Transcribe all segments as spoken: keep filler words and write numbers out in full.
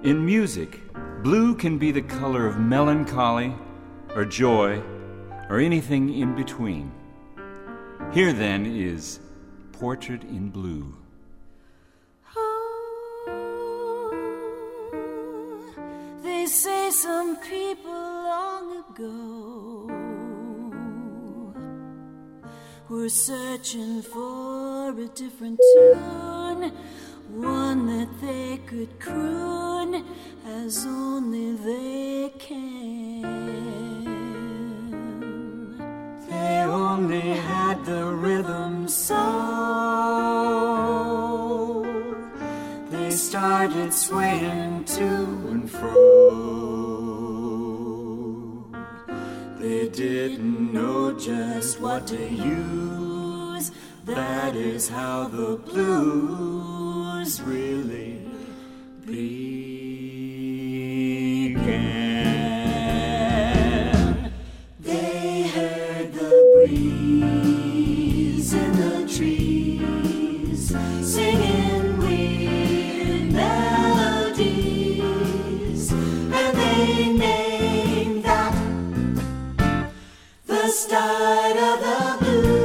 In music, blue can be the color of melancholy or joy or anything in between. Here then is Portrait in Blue. Oh, they say some people long ago were searching for a different tune, one that they could croon as only they can. They only had the rhythm so they started swaying to and fro. They didn't know just what to use. That is how the blues really began. They heard the breeze in the trees singing weird melodies, and they named that the start of the blues.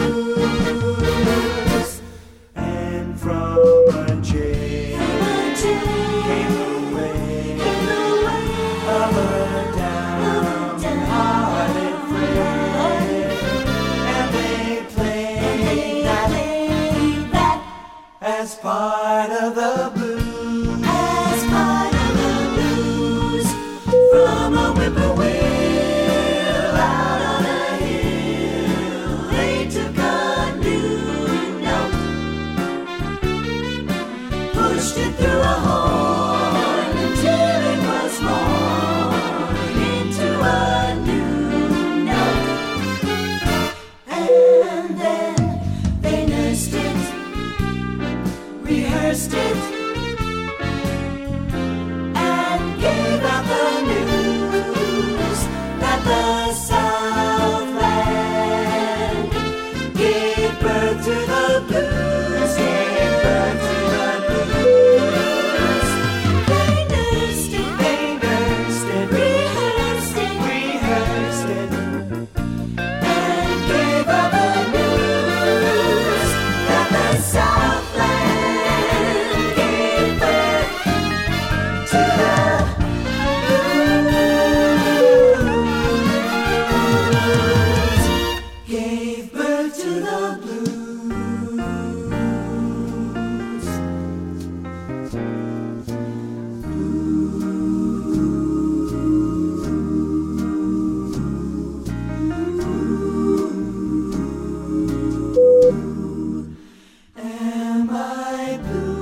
As part of the blues, as part of the blues, from a whippoorwill out on a hill, they took a new note, pushed it through a horn until it was born into a new note, and then they nursed it, rehearsed it, and gave out the news that the Southland gave birth to the blues, gave birth to the blues. They nursed it, they nursed it, rehearsed it, rehearsed it, and gave out the news that the Southland gave birth to the blues. Am I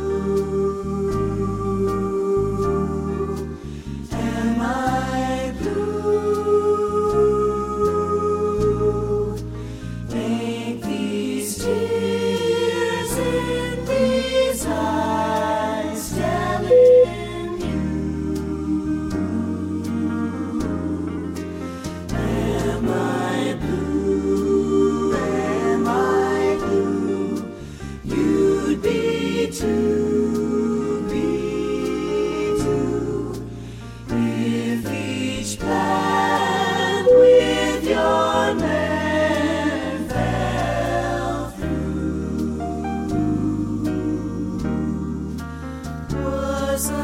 blue? Am I blue? Make these tears in these eyes telling you. Am I blue? Am I blue? You'd be too, be too, if each plant with your man fell through. Was a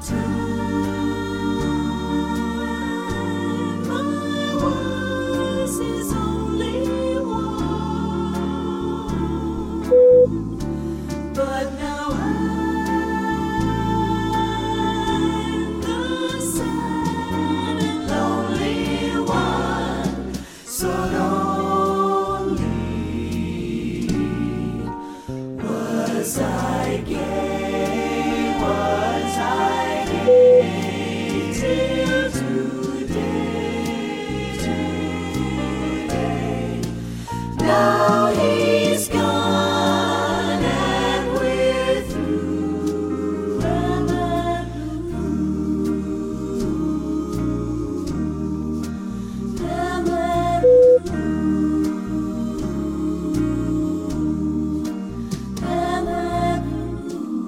time I was his only one, but now I'm the sad and lonely one, so lonely. Was I gay? Was I gay till today? Today. Now he's gone and we're through. Am I blue? Am I blue? Am I blue?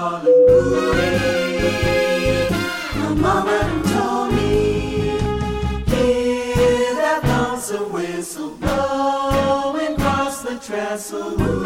darling Bluey. My mama done told me, hear that lonesome whistle blowing across the trestle.